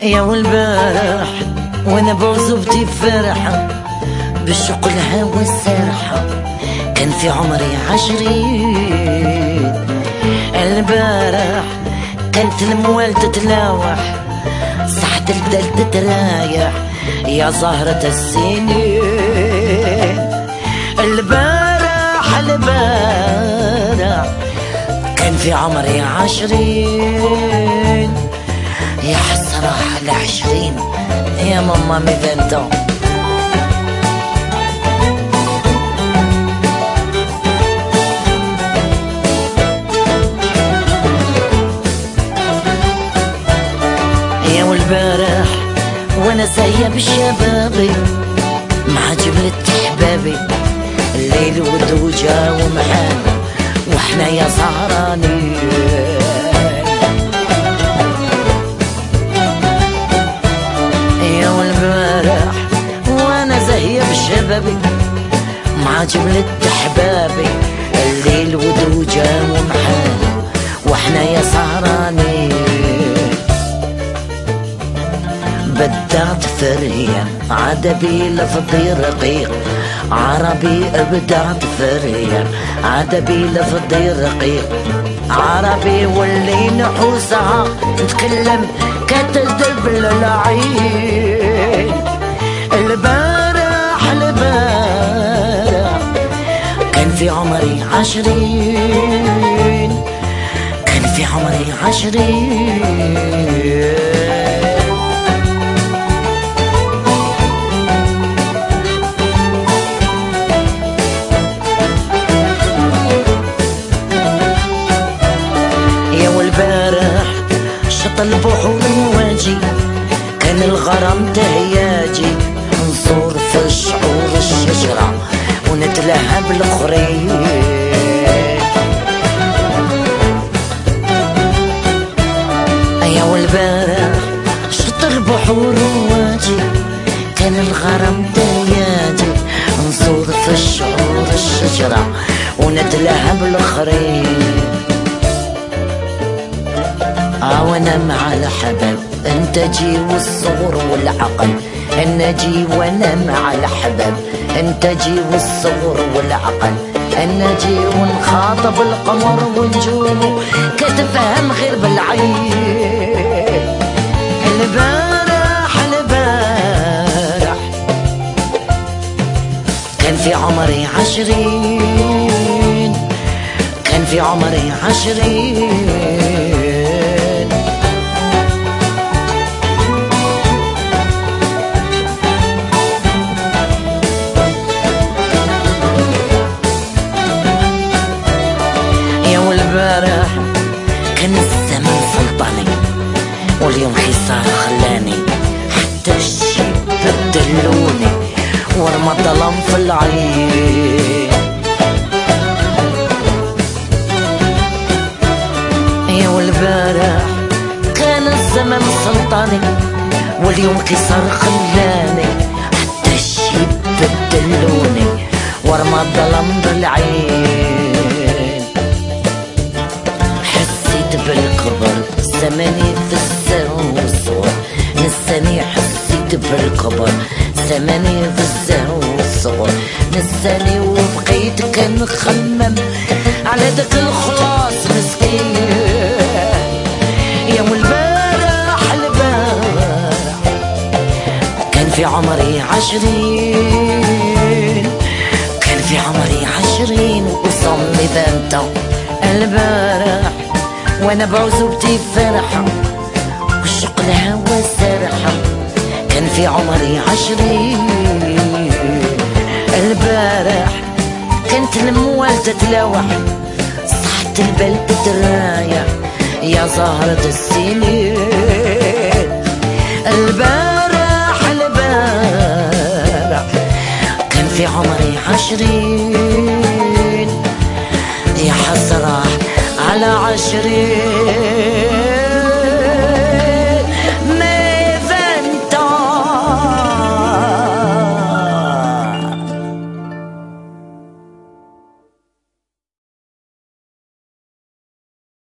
يا والبارح وانا بعزوبتي فرحة بالشوق الهوى السرحة، كان في عمري 20. البارح كانت الموال تتلاوح، صحت الدل تترايح يا زهرة السنين. البارح كان في عمري 20. يا حسرة على 20 يا ماما ميفانتو. يا والبارح وانا سايا بشبابي مع جبلة احبابي، الليل والدوجة ومعانا واحنا يا سهرانين. يا والبارح وانا زاهية بشبابي مع جبلة احبابي، الليل ودوجة ومعانا واحنا يا سهرانين. بدعت فرية عدبي لفظي رقيق عربي، ابدعت فرية عدبي لفظي رقيق عربي، واللي نحوسها نتكلم كتدب للعين. البارح كان في عمري 20، كان في عمري 20. البحور نواجي كان الغرام تهياجي، نصور في شعور الشجرة ونتلهى بالخرين. يا والبارح شط البحور نواجي كان الغرام تهياجي، نصور في شعور الشجرة ونتلهى بالخرين. وانا مع الحباب انت جي والصغر والعقل، انا جي وانا مع الحباب انت جي والصغر والعقل، انا جي ونخاطب القمر ونجومه كتفهم غير بالعين. البارح كان في عمري 20، كان في عمري 20. البارح كان الزمن سلطاني واليوم حصار خلاني، حتى الشيب بدلوني ورمى الظلام في العين. يا والبارح كان الزمن سلطاني واليوم حصار خلاني، حتى الشيب بدلوني ورمى الظلام بالعين. بالكبر زماني في الزهو والصغر نساني، حسيت بالكبر زماني في الزهو والصغر نساني، وبقيت كنخمم على داك الخلاص مسكين. يا والبارح كان في عمري 20، كان في عمري 20 وصمي بنته. البارح وانا بعزوبتي فرحة والشوق الهوى سرحة، كان في عمري 20. البارح كانت الموال تتلاوح، صحت البال تترايح يا زهرة السنين. البارح كان في عمري 20. يا حسرة على 20.